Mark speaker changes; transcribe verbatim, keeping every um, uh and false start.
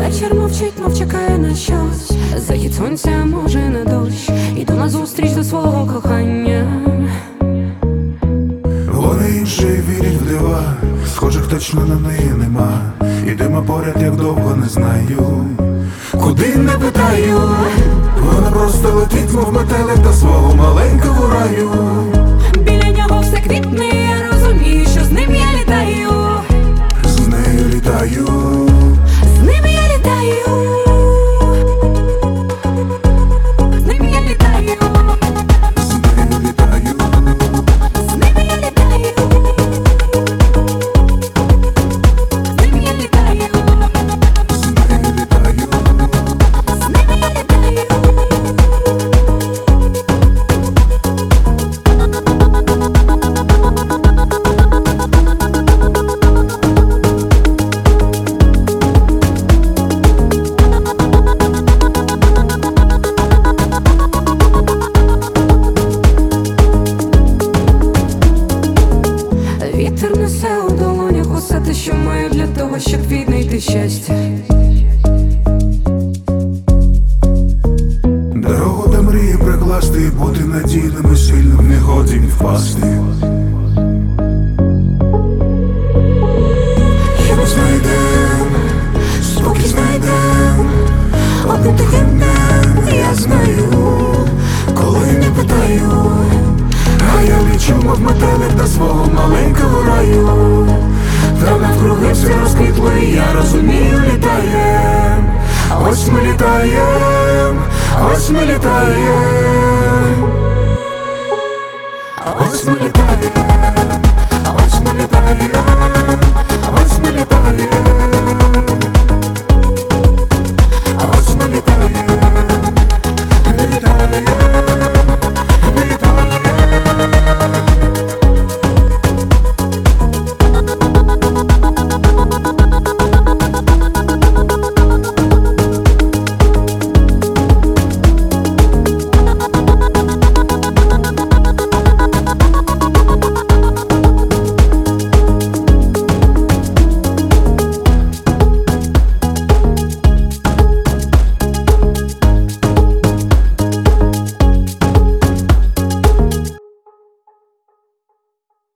Speaker 1: Вечір мовчить, мов чекає на щось. Захід сонця, може на дощ. Іду назустріч до свого кохання.
Speaker 2: Вони інші вірять в дива, схожих точно на неї нема. Ідемо поряд, як довго не знаю, куди не питаю. Вона просто летить, мов метелик до свого маленького раю.
Speaker 1: Біля нього все квітне, я розумію, що з ним я літаю.
Speaker 2: З нею літаю,
Speaker 1: з ним я літаю. З ним я літаю.
Speaker 2: з нею літаю,
Speaker 1: З ним я літаю. З ним я літаю.
Speaker 2: з нею літаю.
Speaker 1: З ним я літаю. Вітер несе у долонях усе те, що маю для того, щоб віднайти щастя.
Speaker 2: Дорогу до мрії прикласти і бути надійним і сильним, не годі ні впасти. І ми знайдем, спокій знайдем, одним тихим днем, я знаю, коли не питаю. А я лічу, мов метелик до свого маленького раю. Там навкруги все розквітло, і я розумію, літаєм. Ось ми літаєм, ось ми літаєм. Ось ми літаєм, ось ми літаєм.